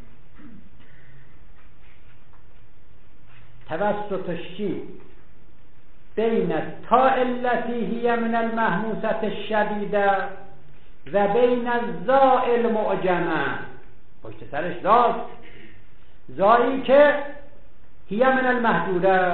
توسط الشین بین تا التي هي من المحموسة الشديدة و بین الزاء المعجمه پشت سرش داست زایی که هی من المحجوره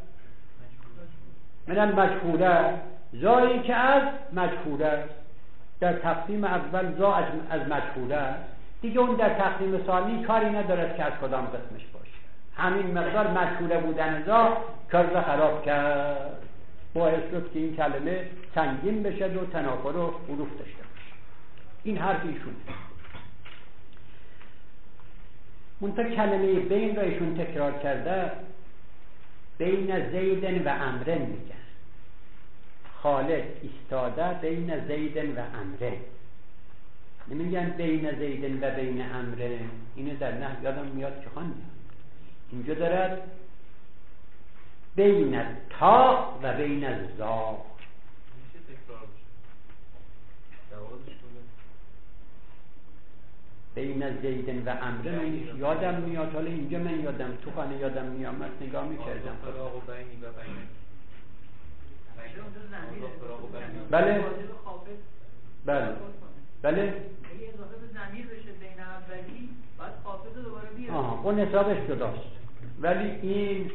من المجهوله زایی که از مجهوله در تقسیم اول زا از مجهوله دیگه اون در تقسیم ثانی کاری ندارد که از کدام قسمش باشه. همین مقدار مجهوله بودن زا کار را خراب کرد، باعث شد که این کلمه سنگین بشه و تنافر و حروف داشته باشه. این حرف ایشون. منتها کلمه بین را ایشون تکرار کرده، بین زیدن و امرن میگن. خالد ایستاده بین زیدن و امرن، نمیگن بین زیدن و بین امرن. اینو در نحو یادم میاد که خواندم، اینجا دارد بین تا و بین زا. بین زیدن و امرن یادم میاد، حالا اینجا من یادم تو خانه یادم میامد نگاه میکردم. بله بله بله اضافه به ضمیر بشه بین اولی، بعد خافض دوباره بیاد. آها اون حسابش جداست، ولی این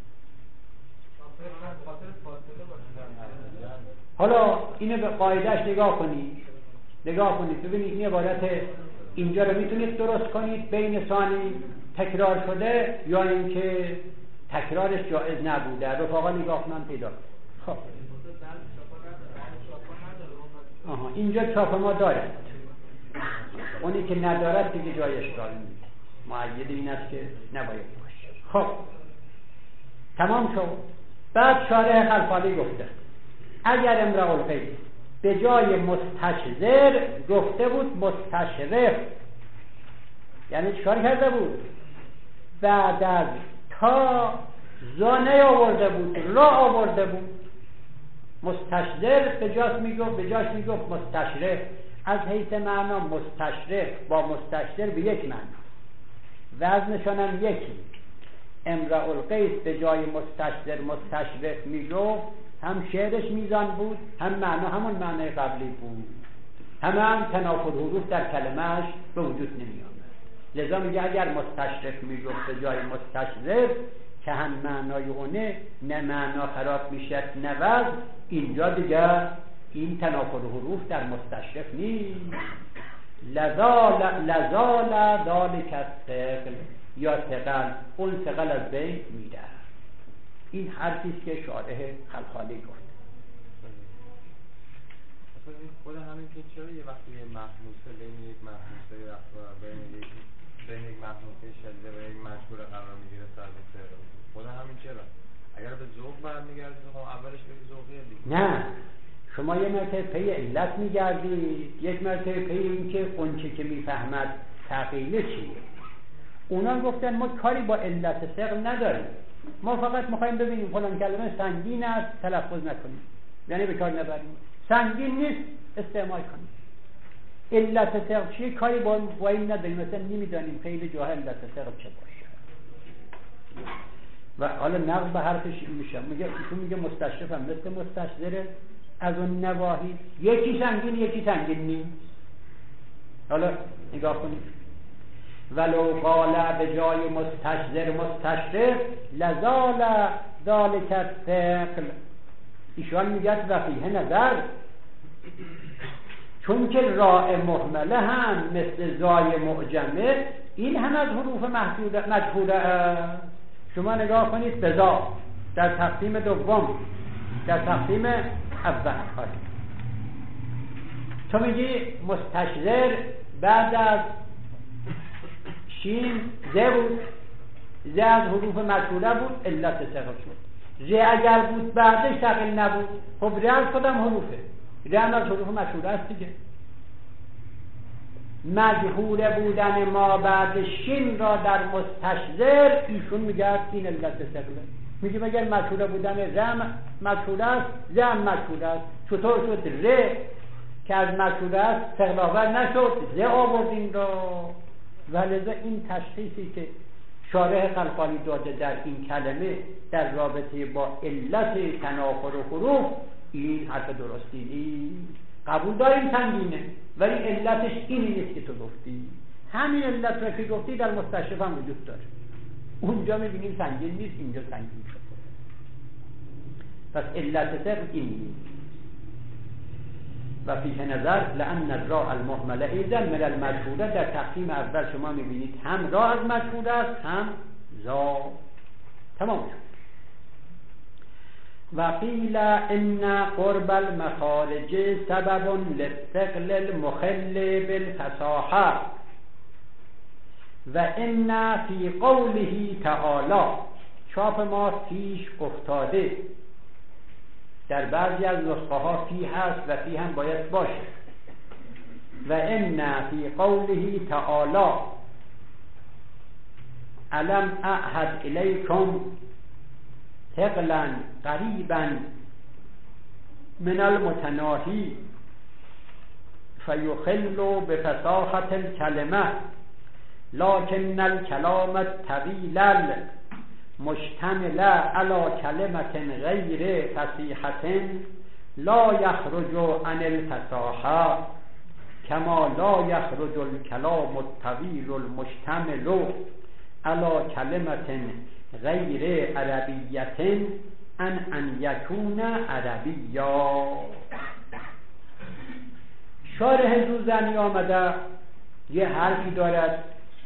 حالا اینو به قاعدهش نگاه کنید، نگاه کنید ببینید این عبارت اینجا رو میتونید درست کنید بین ثانی تکرار شده یا اینکه تکرارش جایز نبوده. رفقا نگاه کنن پیدا. خب آها اینجا چاپ ما دارد، اونی که ندارد دیگه جای اشکال نیست، مؤید این است که نباید باشه. خب تمام شد. بعد شارح خلخالی گفته اگر امرأ القیس به جای مستشذر گفته بود مستشرف، یعنی چیکار کرده بود؟ بعد از تا زانه آورده بود، را آورده بود. مستشذر به جاش میگفت به جاش میگفت مستشرف. از حیث معنا مستشرف با مستشذر به یک معنا، وزنشان هم یکی. امرأ القیس به جای مستشذر مستشرف میگفت، هم شعرش میزان بود، هم معنا همون معنای قبلی بود، هم هم تنافر حروف در کلمهش به وجود نمی آمد. لذا میگه اگر مستشرف میگفت به جای مستشرف که هم معنای اونه، نه معنا خراب میشد نه وزن، اینجا دیگه این تنافر حروف در مستشرف نیست. لزال لزال ذالک الثقل یا ثقل، اون ثقل از بین میره. این حرفی است که شارح خلخالی گفت. مثلا خود همین که چرا یه وقتی یه محموسه بین یک محموسه و بین یک بین یک محموسه شدیده و یک مشهور قرار میگیره سر به سر، خود همین چرا؟ اگر به ذوق برمیگرده خب اولش به ذوقیه دیگه. نه، شما یه مرتبه پی علت میگردید، یک مرتبه پی این که قنچه که میفهمد تقیله چیه. اونا گفتن ما کاری با علت ثقل نداریم، ما فقط میخوایم ببینیم فلان کلمه سنگین است تلفظ نکنیم، یعنی به کار نبریم. سنگین نیست استعمال کنیم. علت ثقل چیه کاری با با این نداریم، مثلا نمیدانیم خیلی جاها علت ثقل چه باشه. و حالا نقض به حرفش این میشه، میگه ایشون میگه مستشرف هم مثل مستشذره از اون نواحی، یکی سنگین یکی سنگین نیست. حالا نگاه کنید، ولو قال به جای مستشذر مستشرف لزال ذالک الثقل، ایشان میگه وفیه نظر، چون که راء مهمله هم مثل زای معجمه این هم از حروف مجهوله. شما نگاه کنید بزا در تقسیم دوم، در تقسیم اول تو میگی مستشذر بعد از شین ز بود، ز از حروف مجهوله بود، علت ثقل شد. ز اگر بود بعدش ثقل نبود، خب ر از خودم حروفه، ر هم از حروف مجهوله است دیگه. مجهول بودن ما بعد شین را در مستشذر ایشون میگه این علت ثقله. میگه مگر مجهول بودن ر مجهوله است، ز هم مجهوله است، چطور شد ر که از مجهوله است ثقل آور نشد، ز آوردیم را. ولذا این تشخیصی که شارح خلخالی داده در این کلمه در رابطه با علت تناخر و حروف، این حرف درستی نیست. قبول داریم سنگینه، ولی علتش اینی نیست که تو گفتی. همین علت را که گفتی در مستشرف هم وجود داره، اونجا میبینیم سنگین نیست، اینجا سنگین شد. پس علت صرف این نیست. و فیه نظر لأن الراء المهمله ایضا من المجهوله، در تقسیم اول شما میبینید هم را از مجهوله است هم زا. تمام شد. و قیل ان قرب المخارج سبب للثقل المخل بالفصاحه و ان فی قوله تعالی، چاپ ما فیش افتاده، در بعضی از نسخه ها فی هست و فی هم باید باشه. و ان فی قوله تعالی الم اعهد الیکم ثقلا قریبا من المتناهی فیخل بفصاحة الکلمه لكن الكلام الطویل المشتمل على كلمة غیر فصیحة لا یخرج عن الفصاحة كما لا یخرج الكلام الطویل المشتمل على كلمة غیر عربیة ان ان یکون عربیا. شارح جوزنی آمده یه حرفی دارد،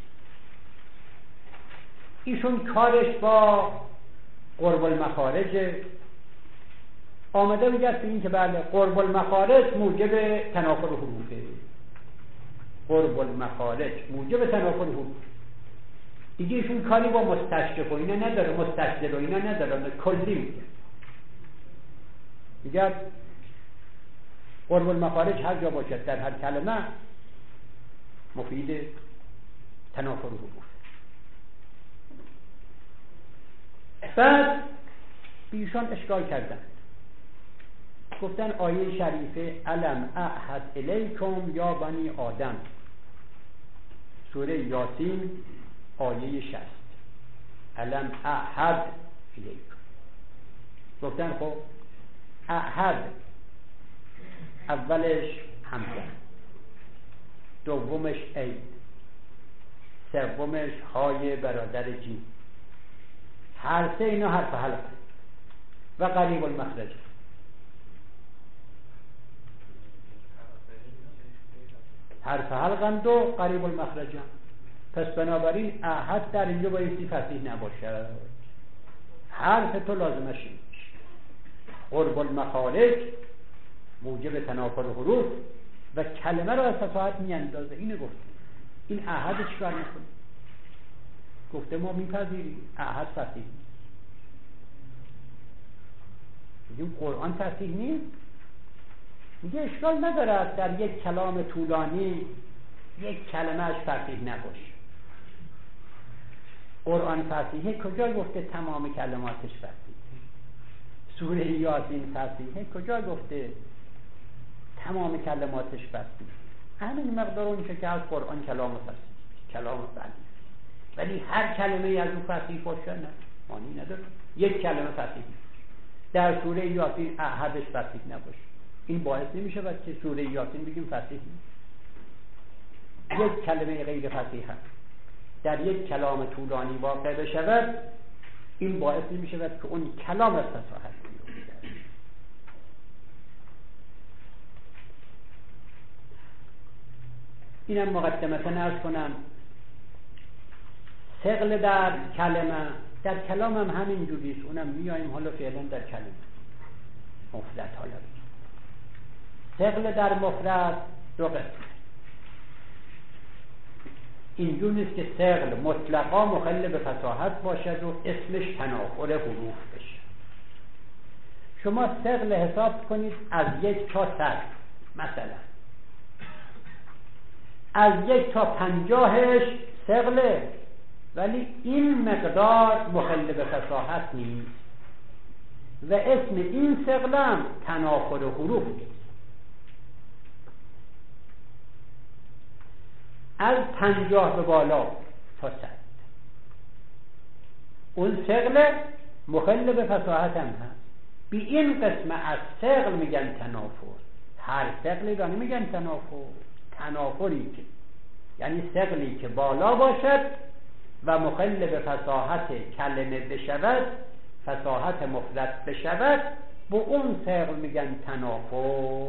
ایشون کارش با قرب المخارج آمده بگرد به این که بله قرب المخارج موجب تنافر حروفه، قرب المخارج موجب تنافر حروف. دیگه ایشون کاری با مستشرف و اینا نداره، مستشرف و اینا نداره، کلی میگه میگه قرب المخارج هر جا باشد در هر کلمه مفید تنافر حروف. بعد بیشان اشکال کردن، گفتن آیه شریفه الم اعهد الیکم یا بنی آدم، سوره یاسین آیه شصت، الم اعهد الیکم. گفتن خب اعهد اولش همزه، دومش ای، سومش های برادر جیم، هر سه اینا حرف حلق و قریب المخرج. حرف حلقند و قریب المخرج. پس بنابراین احد در اینجا بایستی فصیح نباشد، حرف تو لازمش این قرب المخارج موجب تنافر حروف و کلمه را از فصاحت می اندازه. اینه گفت این احد چیکار میکنه؟ گفته ما میپذیریم احد فصیح نیست. میگیم قرآن فصیح نیست، میگه اشکال نداره در یک کلام طولانی یک کلمه اش فصیح نباشه. قرآن فصیحه کجا گفته تمام کلماتش فصیحه؟ سوره یاسین فصیحه کجا گفته تمام کلماتش فصیحه؟ همین مقدار اون که از قرآن کلام فصیح، کلام فصیح، ولی هر کلمه از اون فصیح باشه نه معنی نداره. یک کلمه فصیح در سوره یاسین احدش فصیح نباشه، این باعث نمیشه بعد که سوره یاسین بگیم فصیح نیست. یک کلمه غیر فصیح در یک کلام طولانی واقع بشود، این باعث نمیشه بعد که اون کلام از فصاحت بیفته. اینم مقدمتا عرض کنم. ثقل در کلمه، در کلام هم همین جوریست، اونم میاییم حالا فعلا در کلمه مفرد. حالا ثقل در مفرد دو قسمه. اینجور نیست که ثقل مطلقا مخل به فصاحت باشد و اسمش تنافر حروف بشه. شما ثقل حساب کنید از یک تا صد، مثلا از یک تا پنجاهش ثقله، ولی این مقدار مخل به فصاحت نیست و اسم این ثقلم تنافر حروف نیست. از پنجاه به بالا تا صد اون ثقل مخل به فصاحت هم هست. بی این قسم از ثقل میگن تنافر. هر ثقلی را نمیگن تنافر، تنافری که یعنی ثقلی که بالا باشد و مخل به فصاحت کلمه بشود، فصاحت مفرد بشود، با اون ثقل میگن تنافر.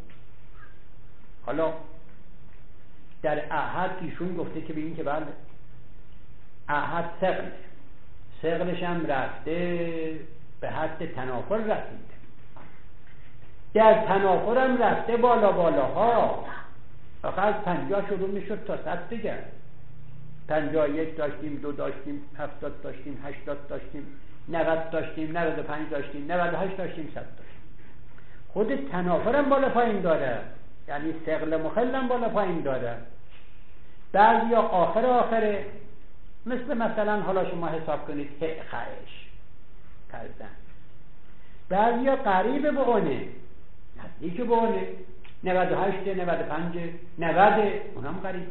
حالا در احد ایشون گفته که ببین که بله احد ثقل، ثقلش هم رفته به حد تنافر رسیده، در تنافر هم رفته بالا بالاها، آخه از پنجاه شروع میشد تا صد دیگر. پنجاه و یک داشتیم، دو داشتیم، هفتاد داشتیم، هشتاد داشتیم، نود داشتیم، نود و پنج داشتیم، نود و هشت داشتیم، صد داشتیم. خود تنافر هم بالا پایین داره، یعنی ثقل مخل هم بالا پایین داره. بعضی ها آخر آخره، مثل مثلا حالا شما حساب کنید خرش کردن. بعضی ها قریب به اونه، نزدیک به اونه، نود و هشت، نود و پنج، نود، اونم قریب.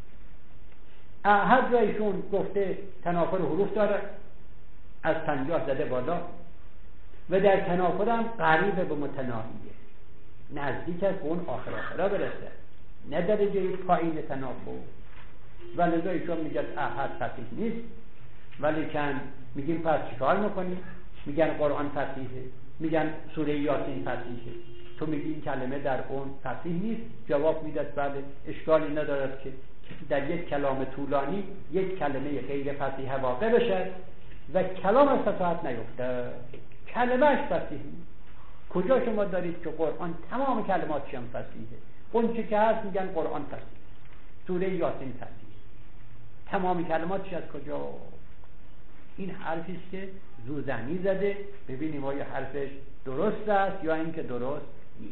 هر جایشون گفته تنافر حروف داره، از پنجاه زده بالا، و در تنافر هم قریب به متناهیه، نزدیک از اون آخر آخرا برسه، نه درجه پایین تنافر. ولذا ایشون میگه احد فصیح نیست، ولی کن میگیم پس چیکار میکنیم؟ میگن قرآن فصیحه، میگن سوره یاسین فصیحه، تو میگی این کلمه در اون فصیح نیست. جواب میداد بله، اشکالی ندارد که در یک کلام طولانی یک کلمه غیر فصیح واقع بشه و کلام از فصاحت نیفته، کلمهش فصیح نیست. کجا شما دارید که قرآن تمام کلماتش هم فصیحه؟ اون چه که هست میگن قرآن فصیح، سوره یاسین فصیح، تمام کلماتش از کجا؟ این حرفی است که زوزنی زده، ببینیم آیا حرفش درست است یا اینکه درست نیست.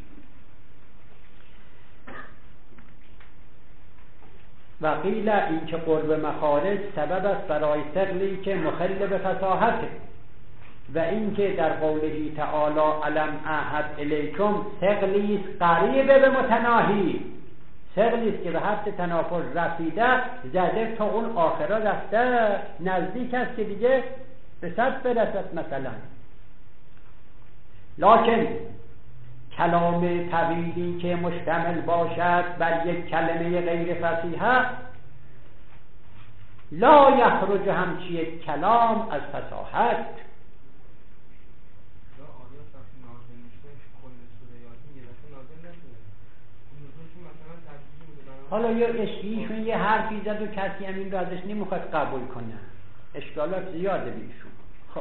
و قیل این که قرب مخارج سبب است برای ثقلی که مخل به فصاحته، و این که در قوله تعالی علم اعهد الیکم ثقلی است قریب به متناهی، ثقلی است که به حد تنافر رسیده، زده تا اون آخرا رفته، نزدیک است که دیگه به صد برسد مثلا. لکن کلام طویلی که مشتمل باشد بر یک کلمه غیر فصیحه لا یخرج همچی یک کلام از فصاحت. حالا یه اشکیشون یه حرفی زد و کسی هم این رو ازش نمیخواد قبول کنه، اشکالات زیاده بیشون. خب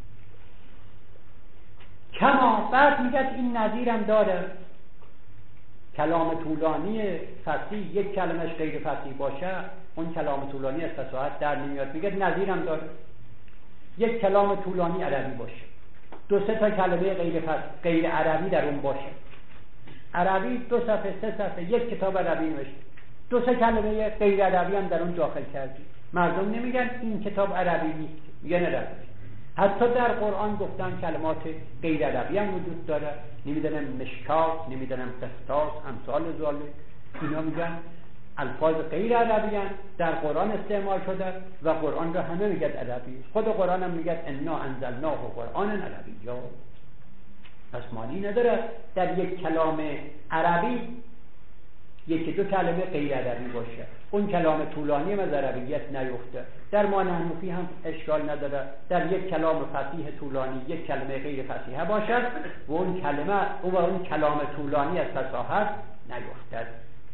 کما بعد میگه این نظیرم داره، کلام طولانی فصیح یک کلمش غیر فصیح باشه اون کلام طولانی از فصاحت در نمیاد. میگه نظیرم داره، یک کلام طولانی عربی باشه، دو سه تا کلمه غیر فصیح غیر عربی در اون باشه، عربی دو صفحه سه صفحه یک کتاب عربی نوشته، دو سه کلمه غیر عربی هم در اون داخل کردی، مردم نمیگن این کتاب عربی نیست، میگن عربی. حتی در قرآن گفتن کلمات غیر عربی هم وجود داره، نمیدونم مشکات، نمیدونم قسطاس، امثال ذالک، اینا میگن الفاظ غیر عربی هم در قرآن استعمال شده و قرآن را همه میگن عربی. خود قرآن هم میگن انا انزلناه قرآنا عربیا. پس معنی نداره در یک کلام عربی یکی دو کلمه غیر عربی باشه، اون کلام طولانی از عربیت نیفته. در معنی حنفی هم اشکال نداره در یک کلام فصیح طولانی یک کلمه غیر فصیحه باشد و اون کلمه و اون کلام طولانی از فصاحت نیفتد.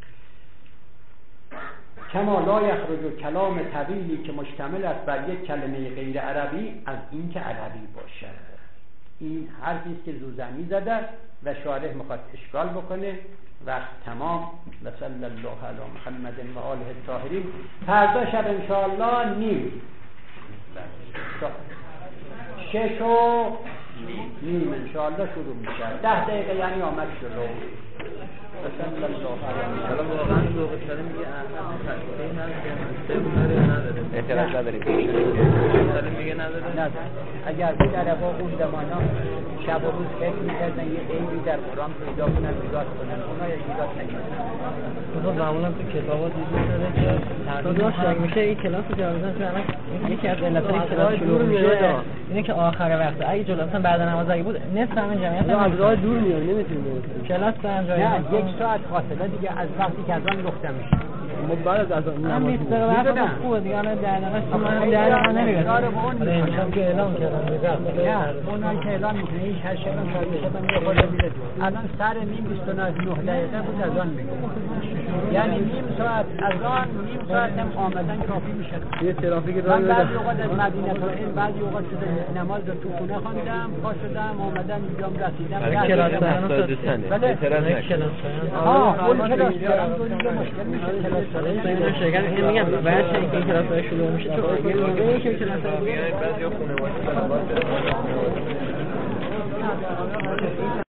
کما لا یخرج کلام طویلی که مشتمل است بر یک کلمه غیر عربی از این که عربی باشد. این حرفی است که زوزنی زده و شارح میخواد اشکال بکنه. وقت تمام. و صلی الله علی محمد و آله الطاهرین. فردا شب انشاءالله نیم شش و نیم انشاءالله شروع میشه، ده دقیقه یعنی آمد شروع. و صلی الله علی محمد. حالا واقعا ذوق شده میگه احمد تشکیل نداره، اعتراض نداریم، میگه نداره. نداره. اگر بود عربا اون زمانا شب و روز فکر میکردن یه عیبی در قرآن پیدا کنن ایجاد کنن، اونا ایجاد نکردن. اونا معمولا تو کتابا دیده شده که درست شده میشه این کلاس جاویدان که الان یکی از علتای کلاس شروع میشه اینه که آخر وقت اگه جلو مثلا بعد نماز اگه بود نصف همین جمعیت از راه دور میاد نمیتونیم کلاس برن جای نه یک ساعت فاصله دیگه از وقتی که اذان گفته میشه. ما بعد از اذان نماز میدونم خوبه دیگه. الان در نماز من در نماز نمیگم الان که اعلام کردن نه اونایی که اعلام میکنه هیچ هر شب شاید شب یه خورده میره. الان سر نیم بیست و نه دقیقه بود اذان میگه، یعنی نیم ساعت اذان نیم ساعت هم آمدن کافی میشه. یه ترافیک من بعضی اوقات از مدینه تا این بعضی اوقات شده نماز رو تو خونه خواندم، پا شدم آمدم اینجام رسیدم. برای کلاس برنامه دوستانه بله کلاس ها اون کلاس برنامه دیگه مشکل میشه. کلاس حالا این ساینا شرکت این میگم بعد اینکه این کلاس شروع میشه تو یه موقعی که کلاس بعضی خانواده طلبات